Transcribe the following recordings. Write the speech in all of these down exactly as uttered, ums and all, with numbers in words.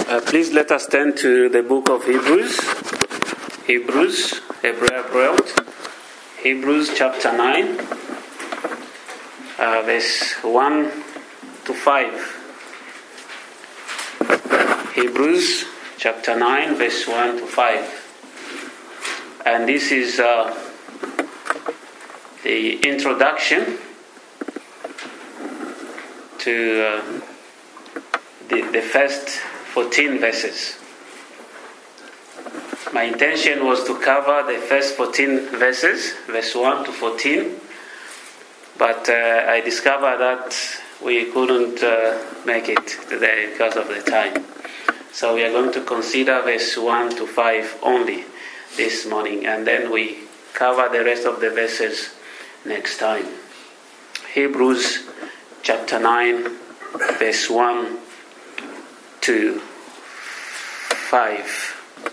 Uh, please let us turn to the book of Hebrews. Hebrews, Hebrew world. Hebrews chapter nine, uh, verse one to five. Hebrews chapter nine, verse one to five. And this is uh, the introduction to uh, the, the first fourteen verses. My intention was to cover the first fourteen verses, verse one to fourteen, but uh, I discovered that we couldn't uh, make it today because of the time. So we are going to consider verse one to five only this morning, and then we cover the rest of the verses next time. Hebrews chapter nine, verse one to five.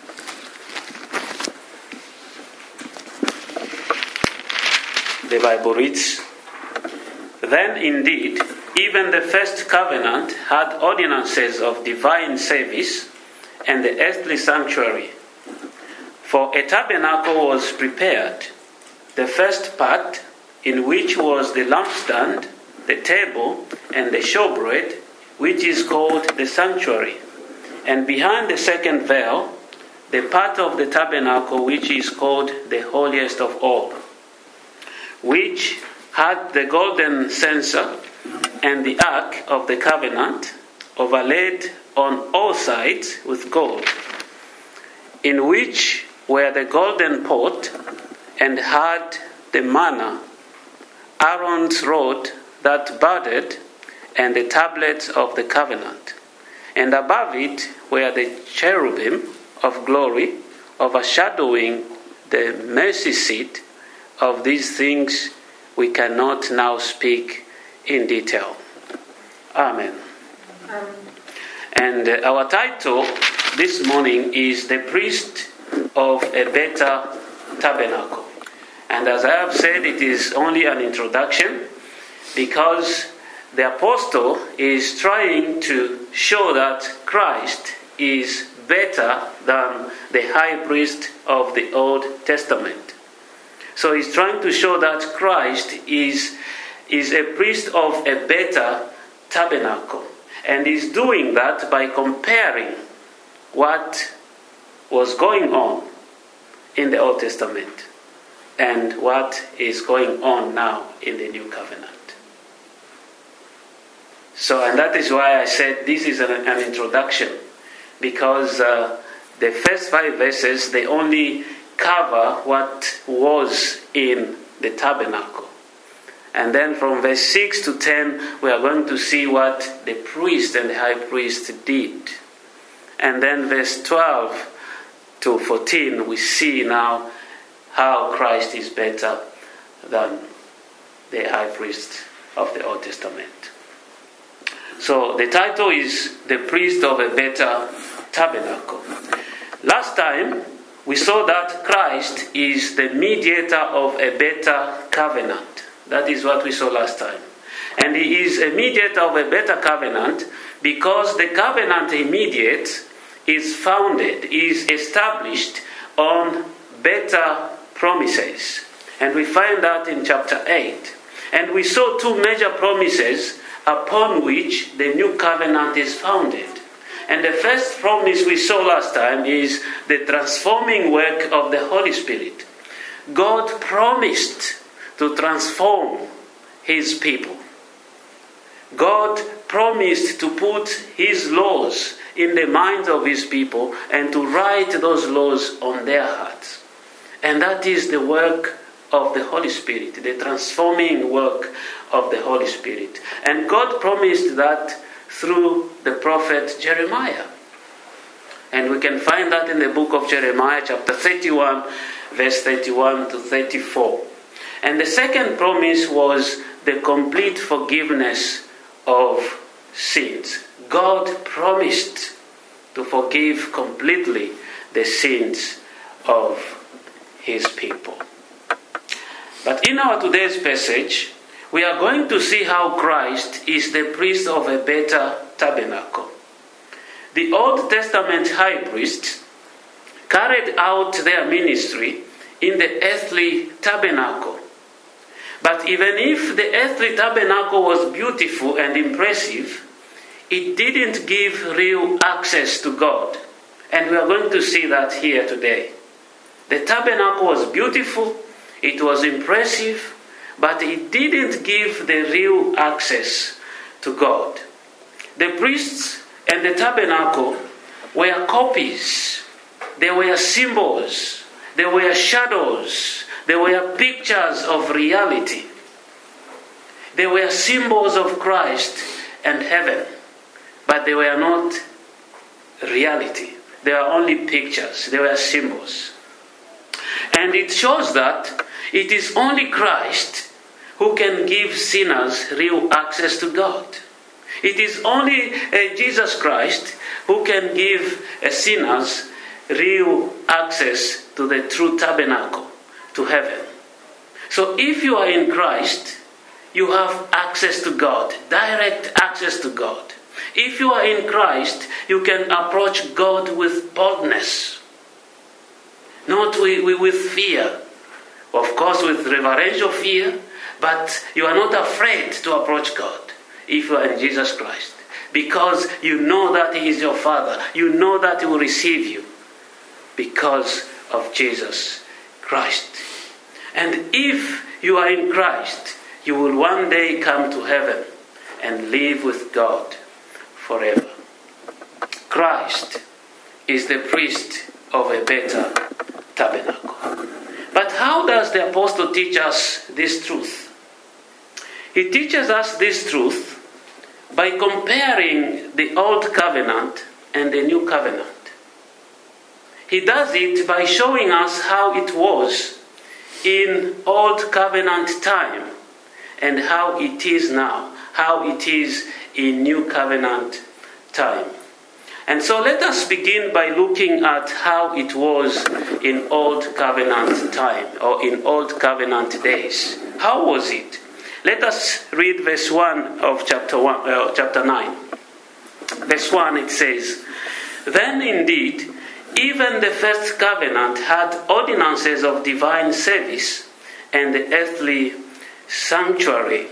The Bible reads, "Then indeed, even the first covenant had ordinances of divine service and the earthly sanctuary. For a tabernacle was prepared, the first part, in which was the lampstand, the table, and the showbread, which is called the sanctuary. And behind the second veil, the part of the tabernacle which is called the holiest of all, which had the golden censer and the ark of the covenant, overlaid on all sides with gold, in which were the golden pot, and had the manna, Aaron's rod that budded, and the tablets of the covenant. And above it were the cherubim of glory, overshadowing the mercy seat. Of these things we cannot now speak in detail." Amen. Amen. And uh, our title this morning is "The Priest of a Better Tabernacle." And as I have said, it is only an introduction, because the apostle is trying to show that Christ is better than the high priest of the Old Testament. So he's trying to show that Christ is, is a priest of a better tabernacle. And he's doing that by comparing what was going on in the Old Testament and what is going on now in the New Covenant. So, and that is why I said this is an, an introduction, because uh, the first five verses, they only cover what was in the tabernacle. And then from verse six to ten, we are going to see what the priest and the high priest did. And then verse twelve to fourteen, we see now how Christ is better than the high priest of the Old Testament. So the title is "The Priest of a Better Tabernacle." Last time we saw that Christ is the mediator of a better covenant. That is what we saw last time. And he is a mediator of a better covenant because the covenant he mediates is founded, is established on better promises. And we find that in chapter eight. And we saw two major promises upon which the new covenant is founded. And the first promise we saw last time is the transforming work of the Holy Spirit. God promised to transform his people. God promised to put his laws in the minds of his people and to write those laws on their hearts. And that is the work of the Holy Spirit, the transforming work of the Holy Spirit. And God promised that through the prophet Jeremiah. And we can find that in the book of Jeremiah, chapter thirty-one, verse thirty-one to thirty-four. And the second promise was the complete forgiveness of sins. God promised to forgive completely the sins of his people. But in our today's passage, we are going to see how Christ is the priest of a better tabernacle. the Old Testament high priests carried out their ministry in the earthly tabernacle. But even if the earthly tabernacle was beautiful and impressive, it didn't give real access to God. And we are going to see that here today. The tabernacle was beautiful, it was impressive, but it didn't give the real access to God. The priests and the tabernacle were copies. They were symbols. They were shadows. They were pictures of reality. They were symbols of Christ and heaven. But they were not reality. They were only pictures. They were symbols. And it shows that it is only Christ who can give sinners real access to God. It is only uh, Jesus Christ who can give uh, sinners real access to the true tabernacle, to heaven. So if you are in Christ, you have access to God, direct access to God. If you are in Christ, you can approach God with boldness, not with, with, with fear. Of course, with reverential fear, but you are not afraid to approach God if you are in Jesus Christ, because you know that He is your Father. You know that He will receive you because of Jesus Christ. And if you are in Christ, you will one day come to heaven and live with God forever. Christ is the priest of a better tabernacle. But how does the apostle teach us this truth? He teaches us this truth by comparing the old covenant and the new covenant. He does it by showing us how it was in old covenant time and how it is now, how it is in new covenant time. And so let us begin by looking at how it was in old covenant time, or in old covenant days. How was it? Let us read verse one of chapter one, uh, chapter nine. Verse one, it says, "Then indeed, even the first covenant had ordinances of divine service and the earthly sanctuary."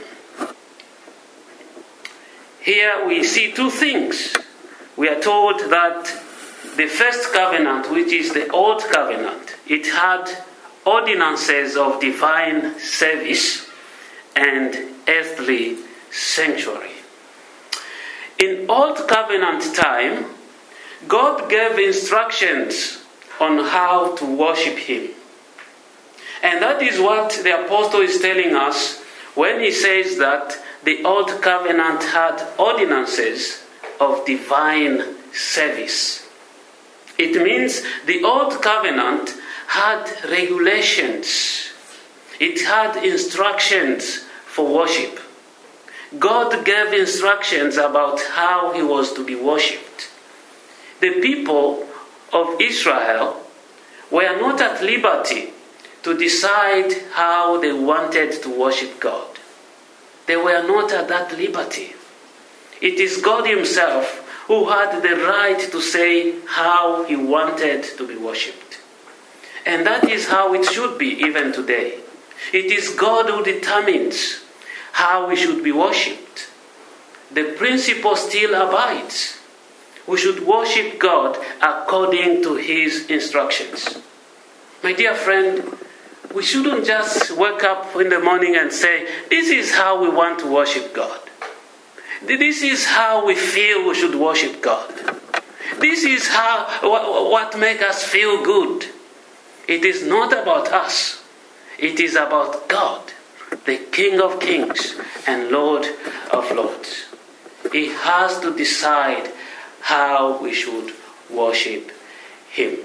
Here we see two things. We are told that the first covenant, which is the old covenant, it had ordinances of divine service and earthly sanctuary. In old covenant time, God gave instructions on how to worship Him. And that is what the apostle is telling us when he says that the old covenant had ordinances of divine service. It means the old covenant had regulations. It had instructions for worship. God gave instructions about how He was to be worshipped. The people of Israel were not at liberty to decide how they wanted to worship God. They were not at that liberty. It is God Himself who had the right to say how He wanted to be worshipped. And that is how it should be even today. It is God who determines how we should be worshipped. The principle still abides. We should worship God according to His instructions. My dear friend, we shouldn't just wake up in the morning and say, this is how we want to worship God. This is how we feel we should worship God. This is how what, what makes us feel good. It is not about us. It is about God, the King of Kings and Lord of Lords. He has to decide how we should worship Him.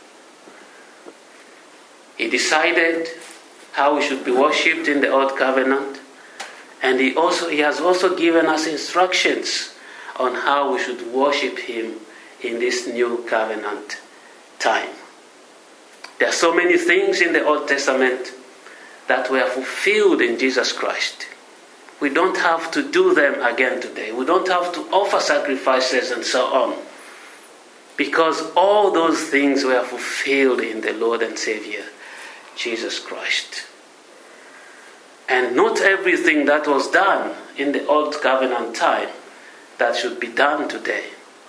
He decided how we should be worshipped in the Old Covenant, and he also he has also given us instructions on how we should worship Him in this New Covenant time. There are so many things in the Old Testament that were fulfilled in Jesus Christ. We don't have to do them again today. We don't have to offer sacrifices and so on. because all those things were fulfilled in the Lord and Savior, Jesus Christ. And not everything that was done in the Old Covenant time that should be done today.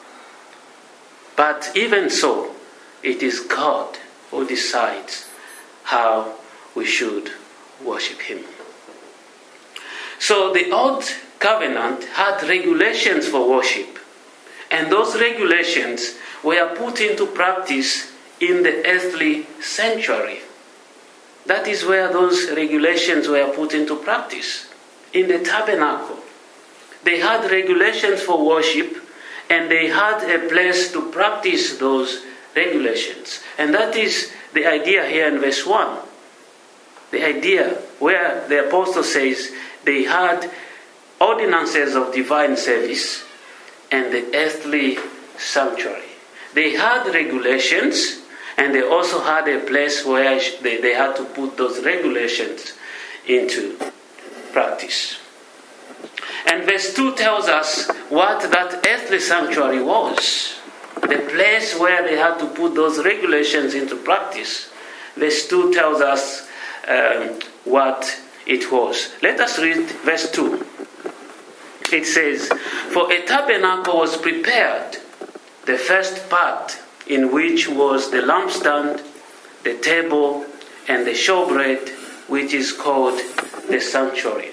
But even so, it is God who decides how we should worship Him. So the Old Covenant had regulations for worship, and those regulations were put into practice in the earthly sanctuary. That is where those regulations were put into practice, in the tabernacle. They had regulations for worship, and they had a place to practice those regulations. And that is the idea here in verse one. The idea where the apostle says they had ordinances of divine service and the earthly sanctuary. They had regulations, and they also had a place where they, they had to put those regulations into practice. And verse two tells us what that earthly sanctuary was. The place where they had to put those regulations into practice. Verse two tells us um, what it was. Let us read verse two. It says, "For a tabernacle was prepared, the first part, in which was the lampstand, the table, and the showbread, which is called the sanctuary."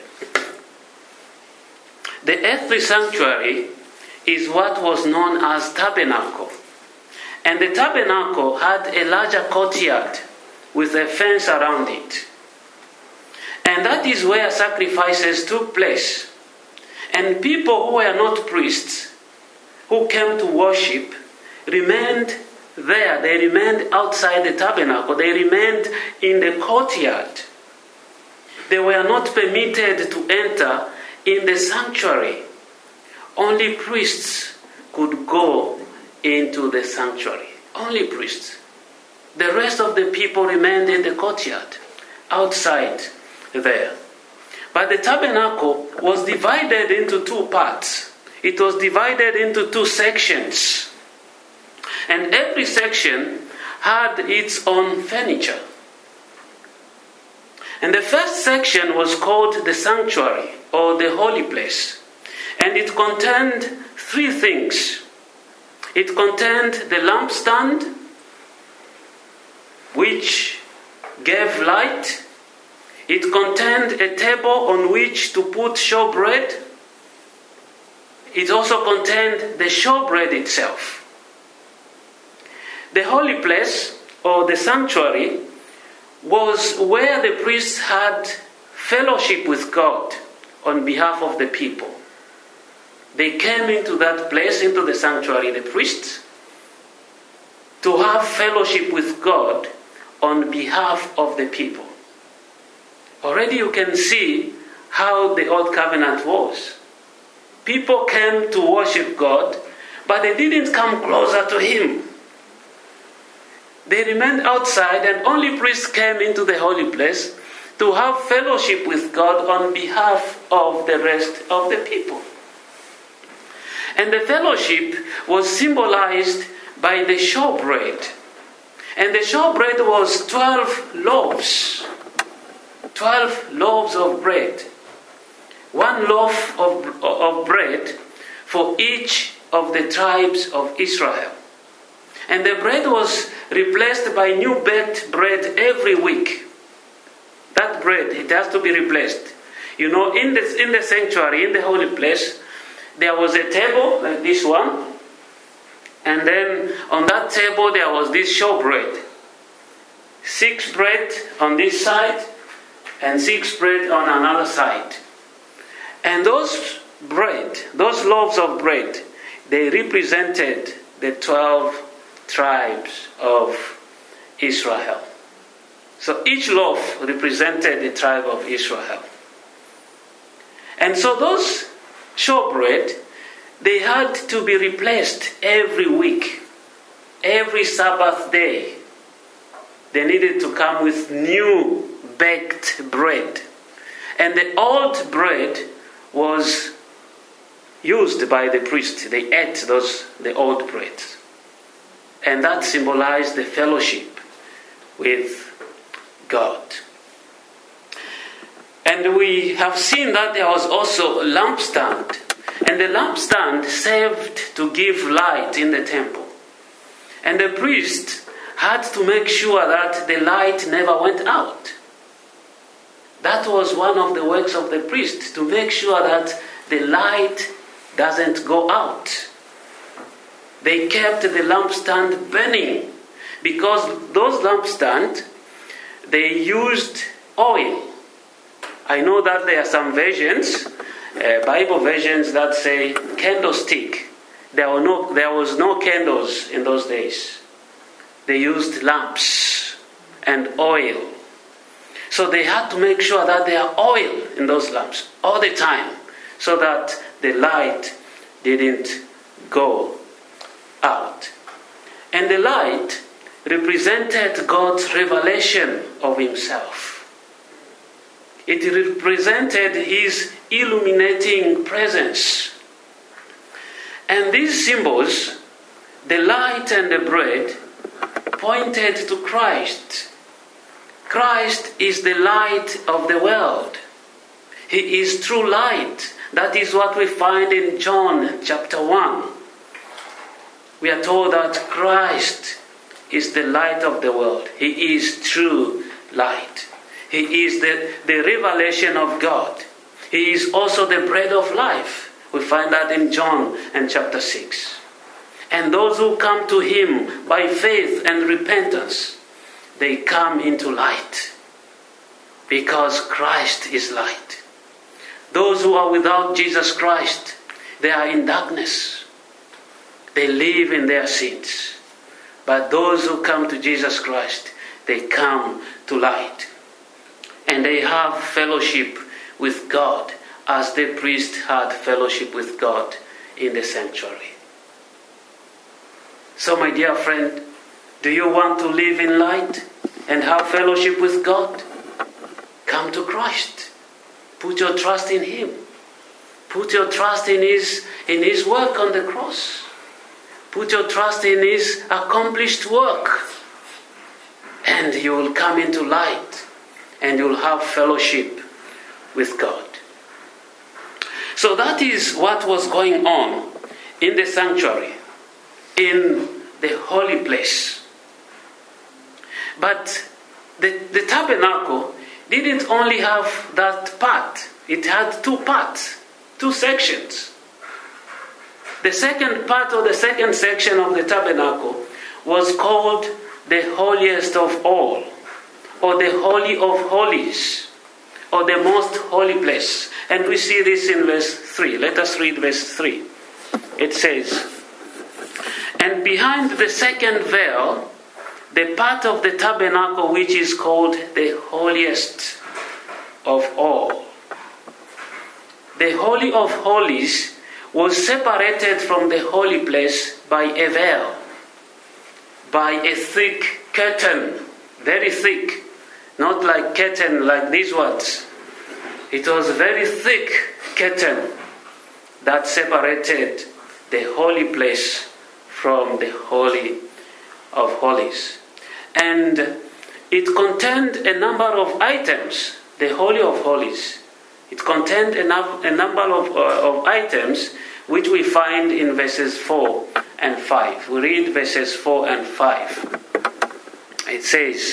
The earthly sanctuary is what was known as tabernacle. And the tabernacle had a larger courtyard with a fence around it. And that is where sacrifices took place. And people who were not priests, who came to worship, remained there. They remained outside the tabernacle. They remained in the courtyard. They were not permitted to enter in the sanctuary. Only priests could go into the sanctuary. Only priests. The rest of the people remained in the courtyard, outside there. But the tabernacle was divided into two parts. It was divided into two sections. And every section had its own furniture. And the first section was called the sanctuary, or the holy place. And it contained three things. It contained the lampstand, which gave light. It contained a table on which to put showbread. It also contained the showbread itself. The holy place, or the sanctuary, was where the priests had fellowship with God on behalf of the people. They came into that place, into the sanctuary, the priests, to have fellowship with God on behalf of the people. Already you can see how the Old Covenant was. People came to worship God, but they didn't come closer to Him. They remained outside, and only priests came into the holy place to have fellowship with God on behalf of the rest of the people. And the fellowship was symbolized by the showbread. And the showbread was twelve loaves. Twelve loaves of bread. One loaf of, of bread for each of the tribes of Israel. And the bread was replaced by new baked bread every week. That bread, it has to be replaced. You know, in the, in the sanctuary, in the holy place, there was a table like this one. And then on that table there was this showbread. Six bread on this side and six bread on another side. And those bread, those loaves of bread, they represented the twelve tribes of Israel. So each loaf represented the tribe of Israel. And so those showbread, they had to be replaced every week, every Sabbath day. They needed to come with new baked bread. And the old bread was used by the priest. They ate those the old bread. And that symbolized the fellowship with God. And we have seen that there was also a lampstand. And the lampstand served to give light in the temple. And the priest had to make sure that the light never went out. That was one of the works of the priest, to make sure that the light doesn't go out. They kept the lampstand burning, because those lampstands, they used oil. I know that there are some versions, uh, Bible versions, that say candlestick. There were no, there was no candles in those days. They used lamps and oil. So they had to make sure that there are oil in those lamps all the time, so that the light didn't go out. And the light represented God's revelation of himself. It represented his illuminating presence. And these symbols, the light and the bread, pointed to Christ. Christ is the light of the world. He is true light. That is what we find in John chapter one. We are told that Christ is the light of the world. He is true light. He is the, the revelation of God. He is also the bread of life. We find that in John and chapter six. And those who come to him by faith and repentance, they come into light, because Christ is light. Those who are without Jesus Christ, they are in darkness. They live in their sins. But those who come to Jesus Christ, they come to light. And they have fellowship with God, as the priest had fellowship with God in the sanctuary. So, my dear friend, do you want to live in light and have fellowship with God? Come to Christ. Put your trust in him. Put your trust in his, in his work on the cross. Put your trust in his accomplished work. And you will come into light, and you will have fellowship with God. So that is what was going on in the sanctuary, in the holy place. But the, the tabernacle didn't only have that part. It had two parts, two sections. The second part or the second section of the tabernacle was called the holiest of all, or the Holy of Holies, or the most holy place. And we see this in verse three. Let us read verse three. It says, "And behind the second veil, the part of the tabernacle which is called the holiest of all." The Holy of Holies was separated from the holy place by a veil, by a thick curtain, very thick, not like curtain like these ones. It was a very thick curtain that separated the holy place from the Holy of Holies. And it contained a number of items, the Holy of Holies. It contained a, num- a number of, uh, of items which we find in verses four and five. We read verses four and five. It says,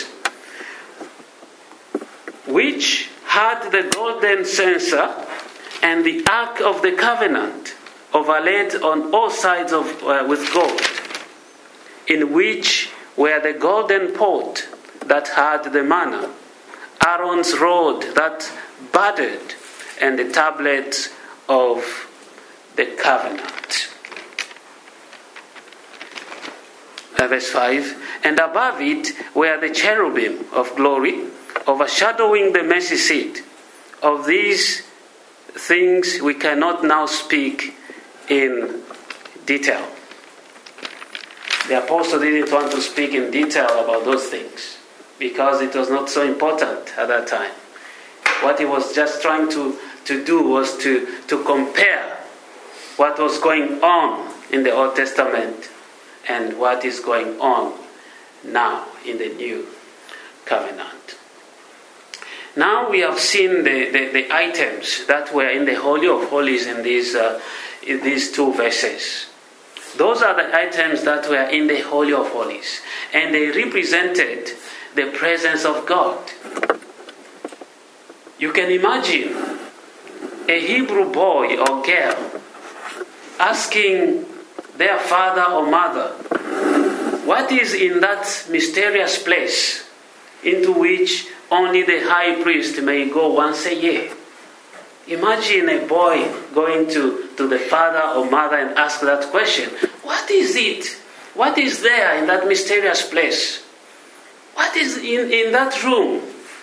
"Which had the golden censer and the ark of the covenant overlaid on all sides of uh, with gold, in which were the golden pot that had the manna, Aaron's rod that budded, and the tablets of the covenant." Uh, verse five, "And above it were the cherubim of glory, overshadowing the mercy seat. Of these things we cannot now speak in detail." The apostle didn't want to speak in detail about those things, because it was not so important at that time. What he was just trying to, to do was to, to compare what was going on in the Old Testament and what is going on now in the new covenant. Now we have seen the, the, the items that were in the Holy of Holies in these, uh, in these two verses. Those are the items that were in the Holy of Holies, and they represented the presence of God. You can imagine a Hebrew boy or girl asking their father or mother, what is in that mysterious place into which only the high priest may go once a year? Imagine a boy going to, to the father or mother and ask that question. What is it? What is there in that mysterious place? What is in, in that room?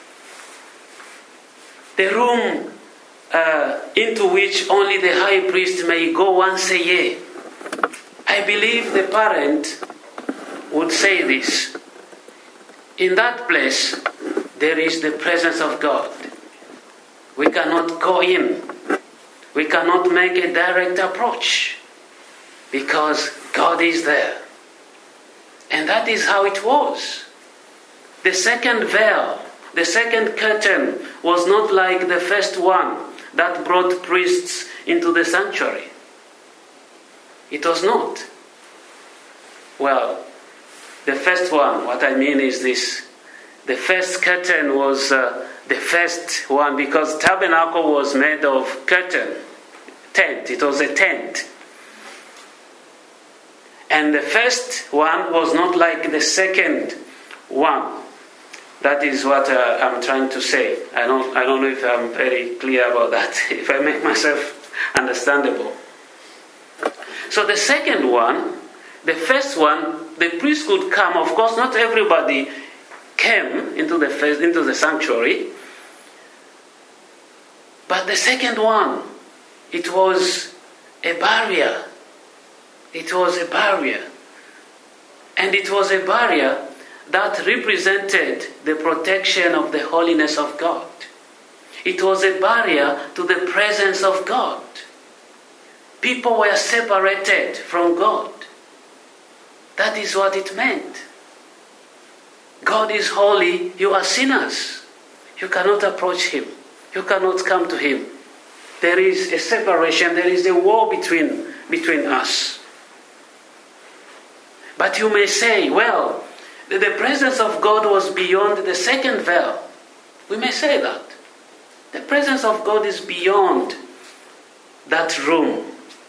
The room uh, into which only the high priest may go once a year. I believe the parent would say this. In that place, there is the presence of God. We cannot go in. We cannot make a direct approach because God is there. And that is how it was. The second veil, the second curtain was not like the first one that brought priests into the sanctuary. It was not. Well, the first one, what I mean is this. The first curtain was uh, the first one because tabernacle was made of curtain, tent. It was a tent. And the first one was not like the second one. That is what uh, I'm trying to say. I don't, I don't know if I'm very clear about that, if I make myself understandable. So the second one, the first one, the priest could come. Of course, not everybody came into the first, into the sanctuary. But the second one, it was a barrier. It was a barrier. And it was a barrier that represented the protection of the holiness of God. It was a barrier to the presence of God. People were separated from God. That is what it meant. God is holy, you are sinners. You cannot approach Him. You cannot come to Him. There is a separation, there is a wall between, between us. But you may say, well, the presence of God was beyond the second veil. We may say that. The presence of God is beyond that room.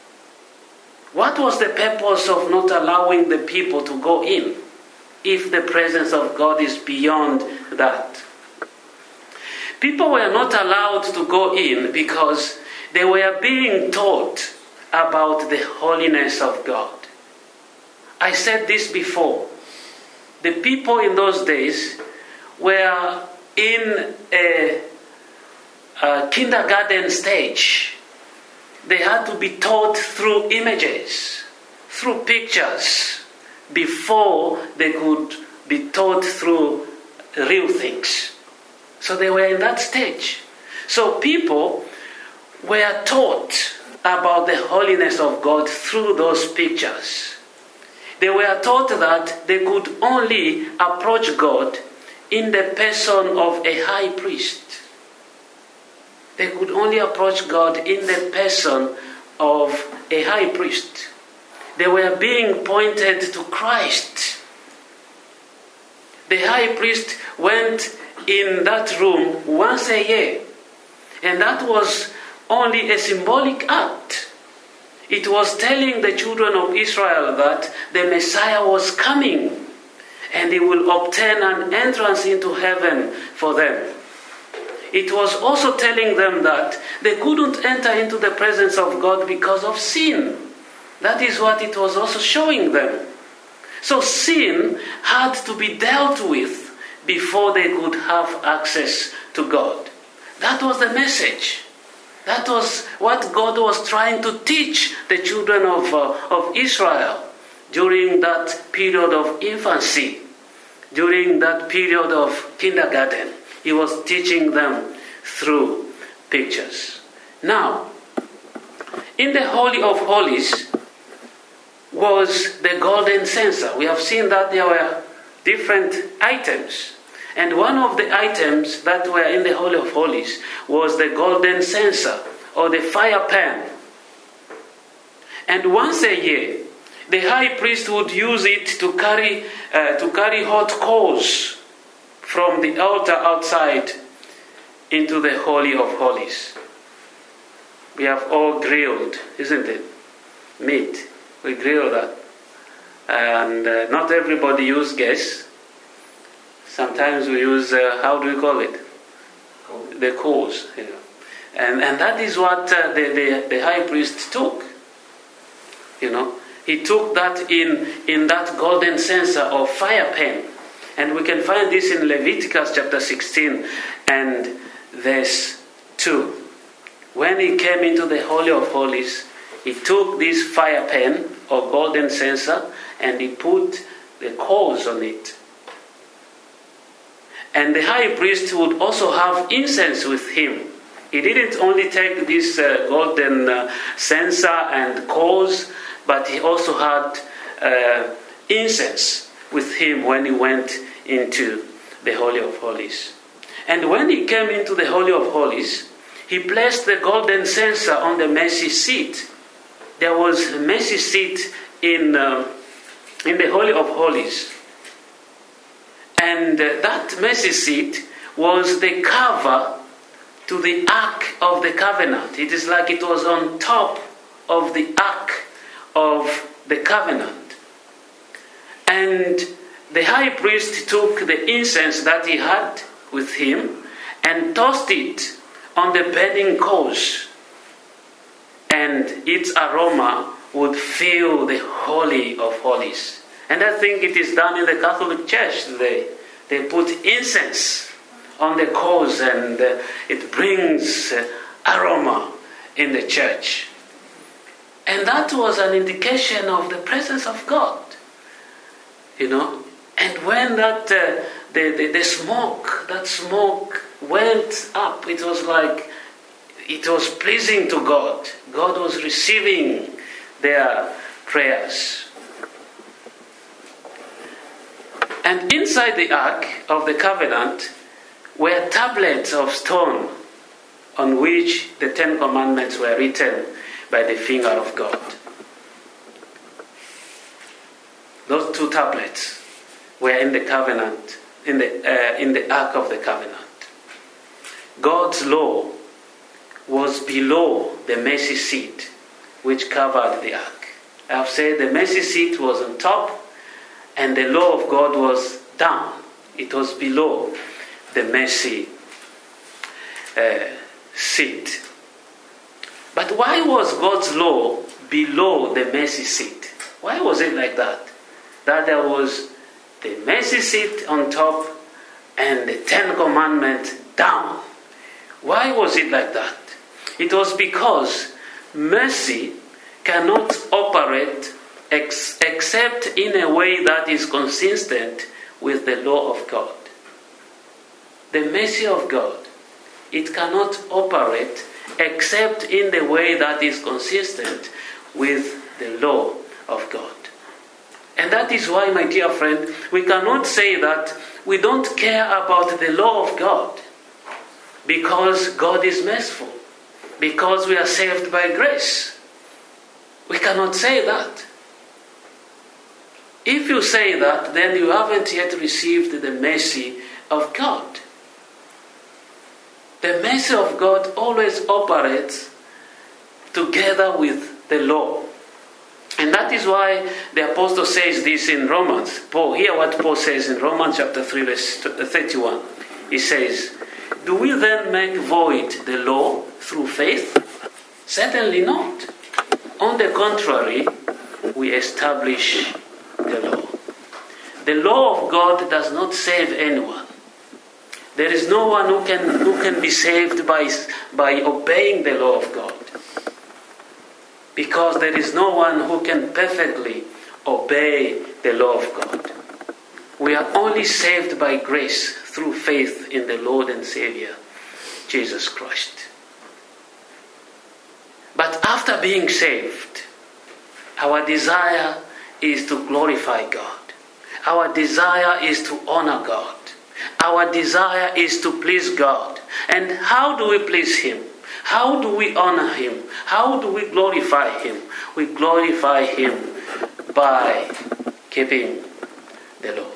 What was the purpose of not allowing the people to go in if the presence of God is beyond that? People were not allowed to go in because they were being taught about the holiness of God. I said this before. The people in those days were in a, a kindergarten stage. They had to be taught through images, through pictures, before they could be taught through real things. So they were in that stage. So people were taught about the holiness of God through those pictures. They were taught that they could only approach God in the person of a high priest. They could only approach God in the person of a high priest. They were being pointed to Christ. The high priest went in that room once a year, and that was only a symbolic act. It was telling the children of Israel that the Messiah was coming and he will obtain an entrance into heaven for them. It was also telling them that they couldn't enter into the presence of God because of sin. That is what it was also showing them. So sin had to be dealt with before they could have access to God. That was the message. That was what God was trying to teach the children of, uh, of Israel during that period of infancy, during that period of kindergarten. He was teaching them through pictures. Now, in the Holy of Holies, was the golden censer. We have seen that there were different items. And one of the items that were in the Holy of Holies was the golden censer, or the fire pan. And once a year, the high priest would use it to carry uh, to carry hot coals from the altar outside into the Holy of Holies. We have all grilled, isn't it? Meat. We grill that. And uh, not everybody use gas. Sometimes we use, uh, how do we call it? Coal. The coals. You know. And, and that is what uh, the, the, the high priest took. You know, he took that in, in that golden censer or fire pan. And we can find this in Leviticus chapter sixteen and verse two. When he came into the Holy of Holies, he took this fire pan or golden censer and he put the coals on it. And the high priest would also have incense with him. He didn't only take this uh, golden uh, censer and coals, but he also had uh, incense with him when he went into the Holy of Holies. And when he came into the Holy of Holies, he placed the golden censer on the mercy seat. There was a mercy seat in, uh, in the Holy of Holies. And uh, that mercy seat was the cover to the Ark of the Covenant. It is like it was on top of the Ark of the Covenant. And the high priest took the incense that he had with him and tossed it on the burning coals. And its aroma would fill the Holy of Holies. And I think it is done in the Catholic Church today. They put incense on the coals and uh, it brings uh, aroma in the church. And that was an indication of the presence of God. You know, and when that uh, the, the the smoke, that smoke went up, it was like it was pleasing to God. God was receiving their prayers. And inside the Ark of the Covenant were tablets of stone on which the Ten Commandments were written by the finger of God. Those two tablets were in the covenant, in the uh, in the Ark of the Covenant. God's law was below the mercy seat which covered the Ark. I have said the mercy seat was on top and the law of God was down. It was below the mercy uh, seat. But why was God's law below the mercy seat? Why was it like that? That there was the mercy seat on top and the Ten Commandments down. Why was it like that? It was because mercy cannot operate ex- except in a way that is consistent with the law of God. The mercy of God, it cannot operate except in the way that is consistent with the law of God. And that is why, my dear friend, we cannot say that we don't care about the law of God because God is merciful, because we are saved by grace. We cannot say that. If you say that, then you haven't yet received the mercy of God. The mercy of God always operates together with the law. And that is why the apostle says this in Romans. Paul, hear what Paul says in Romans chapter three, verse thirty-one. He says, do we then make void the law through faith? Certainly not. On the contrary, we establish the law. The law of God does not save anyone. There is no one who can who can be saved by, by obeying the law of God. Because there is no one who can perfectly obey the law of God. We are only saved by grace through faith in the Lord and Savior, Jesus Christ. But after being saved, our desire is to glorify God. Our desire is to honor God. Our desire is to please God. And how do we please Him? How do we honor Him? How do we glorify Him? We glorify Him by keeping the law.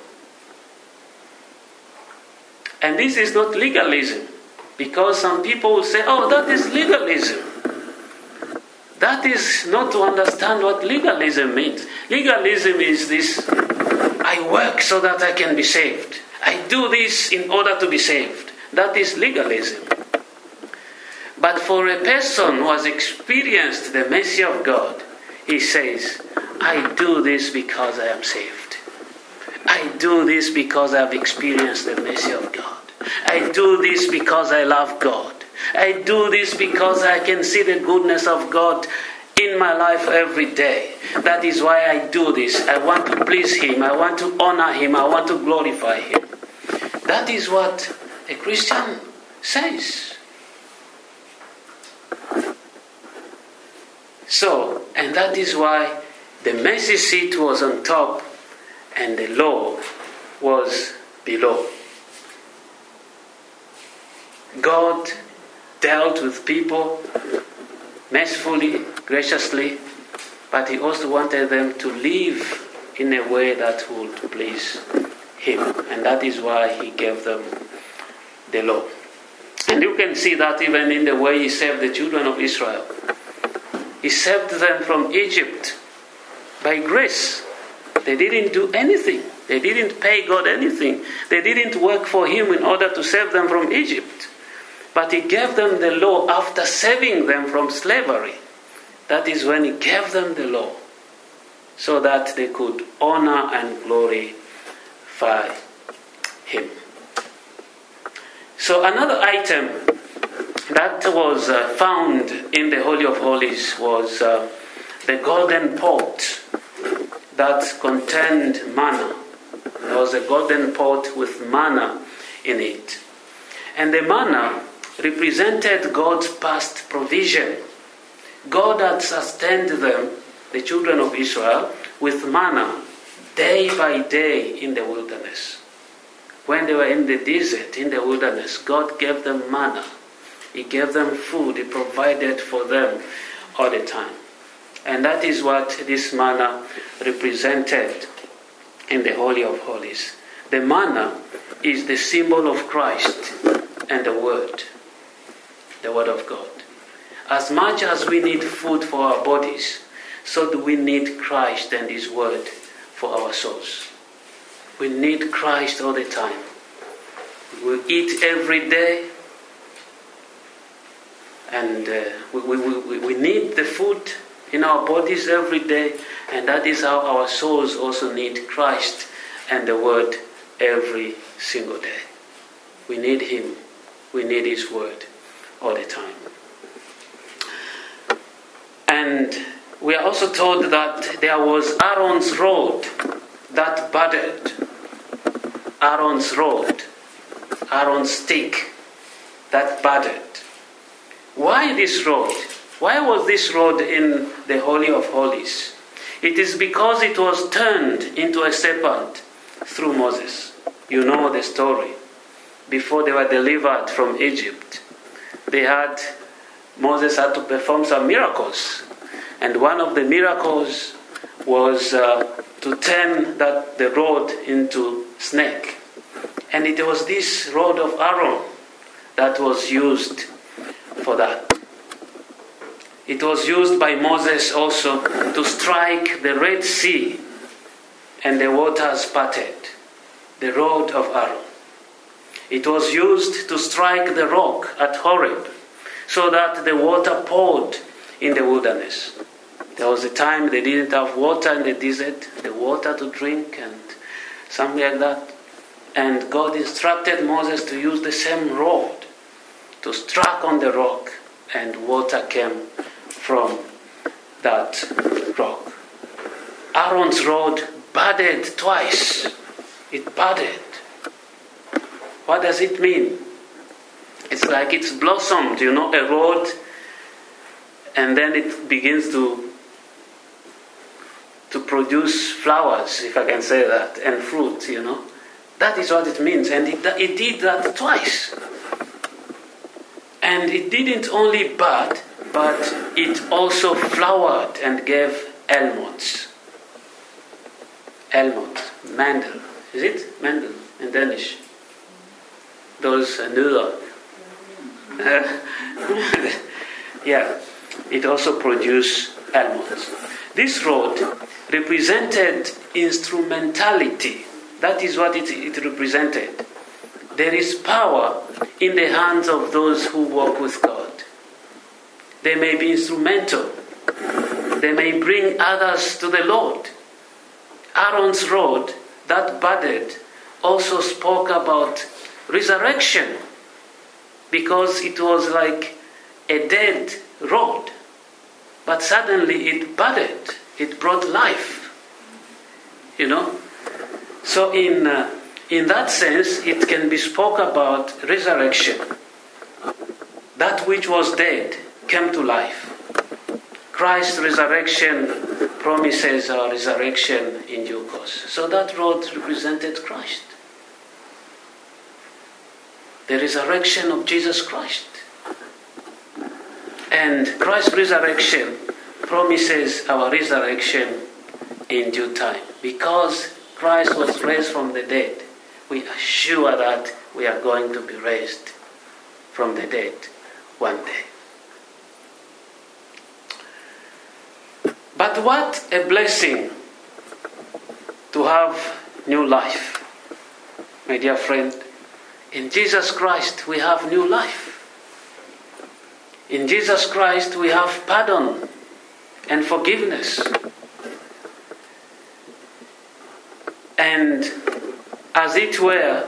And this is not legalism, because some people will say, oh, that is legalism. That is not to understand what legalism means. Legalism is this, I work so that I can be saved. I do this in order to be saved. That is legalism. But for a person who has experienced the mercy of God, he says, I do this because I am saved. I do this because I have experienced the mercy of God. I do this because I love God. I do this because I can see the goodness of God in my life every day. That is why I do this. I want to please Him. I want to honor Him. I want to glorify Him. That is what a Christian says. So, and that is why the mercy seat was on top and the law was below. God dealt with people mercifully, graciously, but He also wanted them to live in a way that would please Him. And that is why He gave them the law. And you can see that even in the way He saved the children of Israel. He saved them from Egypt by grace. They didn't do anything. They didn't pay God anything. They didn't work for Him in order to save them from Egypt. But He gave them the law after saving them from slavery. That is when He gave them the law, so that they could honor and glorify Him. So another item that was uh, found in the Holy of Holies was uh, the golden pot that contained manna. There was a golden pot with manna in it. And the manna represented God's past provision. God had sustained them, the children of Israel, with manna day by day in the wilderness. When they were in the desert, in the wilderness, God gave them manna. He gave them food. He provided for them all the time. And that is what this manna represented in the Holy of Holies. The manna is the symbol of Christ and the Word, the Word of God. As much as we need food for our bodies, so do we need Christ and His Word for our souls. We need Christ all the time. We eat every day, and uh, we, we, we, we need the food in our bodies every day, and that is how our souls also need Christ and the Word every single day. We need Him. We need His Word all the time. And we are also told that there was Aaron's rod that budded. Aaron's rod, Aaron's stick that budded. Why this rod? Why was this rod in the Holy of Holies? It is because it was turned into a serpent through Moses. You know the story. Before they were delivered from Egypt, they had, Moses had to perform some miracles. And one of the miracles was uh, to turn that the rod into snake. And it was this rod of Aaron that was used for that. It was used by Moses also to strike the Red Sea, and the waters parted. The rod of Aaron. It was used to strike the rock at Horeb, so that the water poured in the wilderness. There was a time they didn't have water in the desert, the water to drink and something like that. And God instructed Moses to use the same rod to strike on the rock, and water came from that rock. Aaron's rod budded twice. It budded. What does it mean? It's like it's blossomed, you know, a rod, and then it begins to to produce flowers, if I can say that, and fruit, you know. That is what it means. And it, it did that twice. And it didn't only bud, but it also flowered and gave almonds. Almonds. Mandel. Is it? Mandel in Danish. Those uh, noodle. Uh, yeah. It also produced almonds. This rod represented instrumentality. That is what it, it represented. There is power in the hands of those who walk with God. They may be instrumental. They may bring others to the Lord. Aaron's rod that budded also spoke about resurrection, because it was like a dead rod. But suddenly it budded. It brought life. You know? So in uh, in that sense, it can be spoke about resurrection. That which was dead came to life. Christ's resurrection promises our resurrection in due course. So that rod represented Christ. The resurrection of Jesus Christ. And Christ's resurrection promises our resurrection in due time. Because Christ was raised from the dead, we are sure that we are going to be raised from the dead one day. But what a blessing to have new life. My dear friend, in Jesus Christ we have new life. In Jesus Christ we have pardon and forgiveness. And as it were,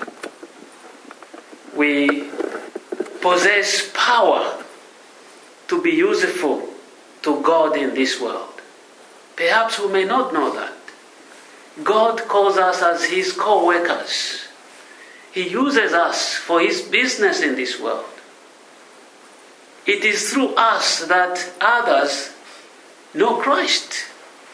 we possess power to be useful to God in this world. Perhaps we may not know that. God calls us as His co-workers. He uses us for His business in this world. It is through us that others know Christ.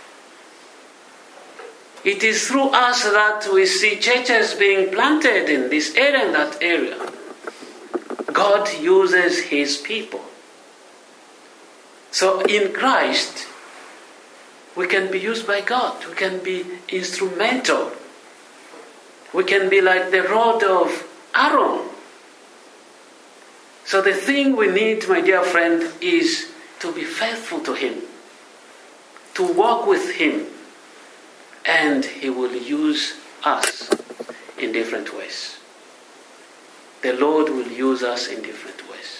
It is through us that we see churches being planted in this area and that area. God uses His people. So in Christ, we can be used by God. We can be instrumental. We can be like the rod of Aaron. So the thing we need, my dear friend, is to be faithful to Him, to walk with Him, and He will use us in different ways. The Lord will use us in different ways.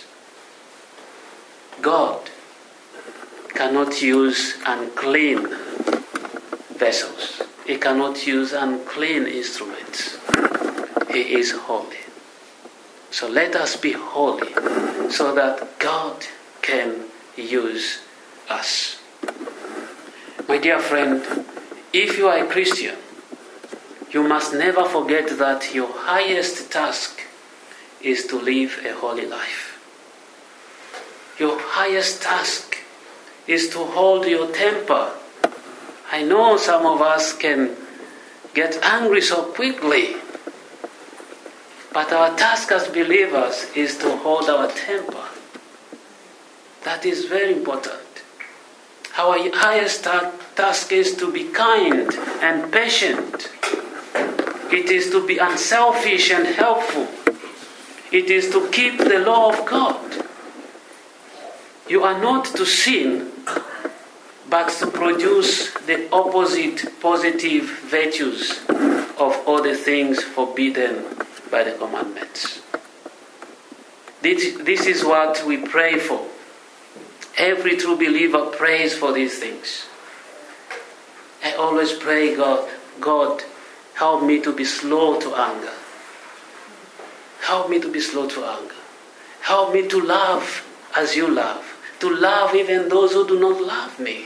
God cannot use unclean vessels. He cannot use unclean instruments. He is holy. So let us be holy so that God can use us. My dear friend, if you are a Christian, you must never forget that your highest task is to live a holy life. Your highest task is to hold your temper. I know some of us can get angry so quickly, but our task as believers is to hold our temper. That is very important. Our highest ta- task is to be kind and patient. It is to be unselfish and helpful. It is to keep the law of God. You are not to sin, but to produce the opposite positive virtues of all the things forbidden by the commandments. This, this is what we pray for. Every true believer prays for these things. I always pray, God, God, help me to be slow to anger. Help me to be slow to anger. Help me to love as you love. To love even those who do not love me.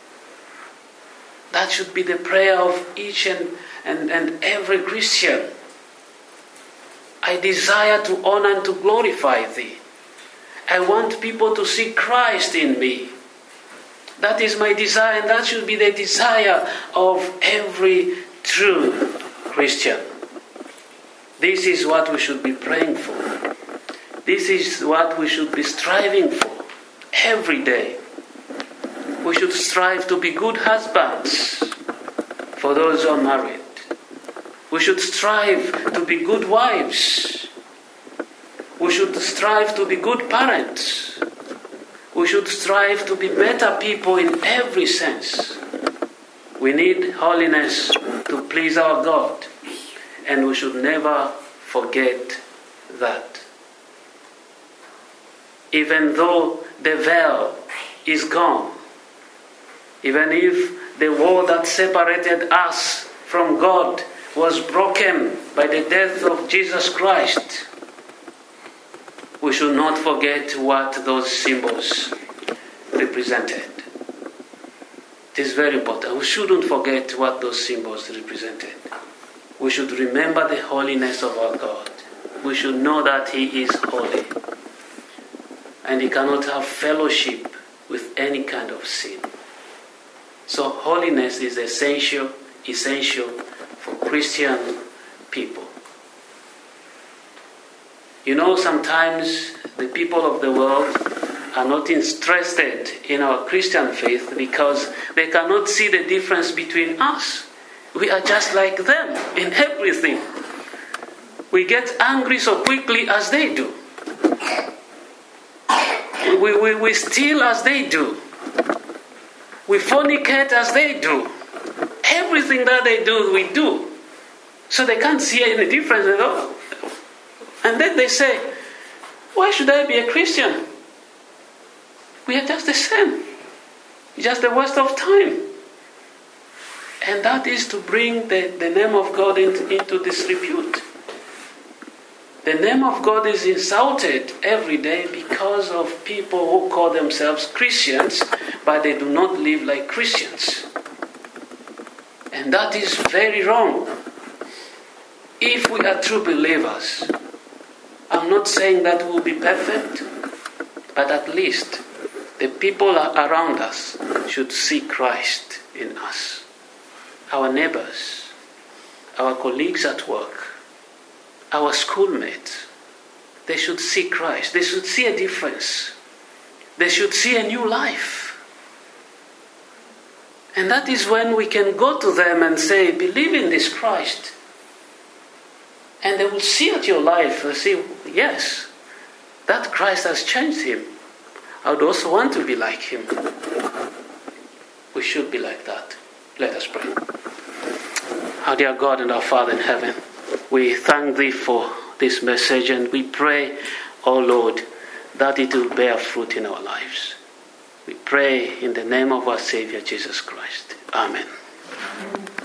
That should be the prayer of each and, and, and every Christian. I desire to honor and to glorify Thee. I want people to see Christ in me. That is my desire, and that should be the desire of every true Christian. This is what we should be praying for. This is what we should be striving for every day. We should strive to be good husbands for those who are married. We should strive to be good wives. We should strive to be good parents. We should strive to be better people in every sense. We need holiness to please our God, and we should never forget that. Even though the veil is gone, even if the wall that separated us from God was broken by the death of Jesus Christ, we should not forget what those symbols represented. It is very important. We shouldn't forget what those symbols represented. We should remember the holiness of our God. We should know that He is holy. And He cannot have fellowship with any kind of sin. So holiness is essential, essential for Christian people. You know, sometimes the people of the world are not interested in our Christian faith because they cannot see the difference between us. We are just like them in everything. We get angry so quickly as they do. We, we, we steal as they do. We fornicate as they do. Everything that they do, we do. So they can't see any difference at all. And then they say, why should I be a Christian? We are just the same. It's just a waste of time. And that is to bring the, the name of God into, into disrepute. The name of God is insulted every day because of people who call themselves Christians, but they do not live like Christians. And that is very wrong. If we are true believers, I'm not saying that we'll be perfect, but at least the people around us should see Christ in us. Our neighbors, our colleagues at work, our schoolmates, they should see Christ. They should see a difference. They should see a new life. And that is when we can go to them and say, believe in this Christ. And they will see at your life and say, yes, that Christ has changed him. I would also want to be like him. We should be like that. Let us pray. Our dear God and our Father in heaven, we thank Thee for this message, and we pray, O Lord, that it will bear fruit in our lives. We pray in the name of our Savior, Jesus Christ. Amen.